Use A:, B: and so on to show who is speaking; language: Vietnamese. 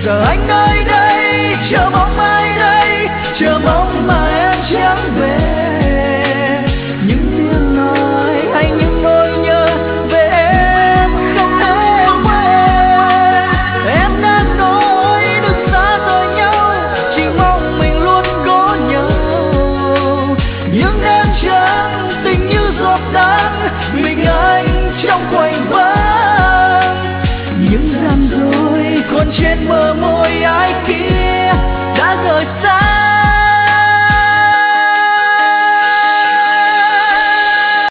A: Giờ anh nơi đây chờ mong ai đây, chờ mong mà em chẳng về. Những tiếng nói hay những nỗi nhớ về em không thể quên. Em đã nói được xa rời nhau, chỉ mong mình luôn có nhau. Những đêm trắng tình như giọt đắng, mình anh trong quanh vắng. Những rằm rối còn trên bờ môi ai kia đã rời xa.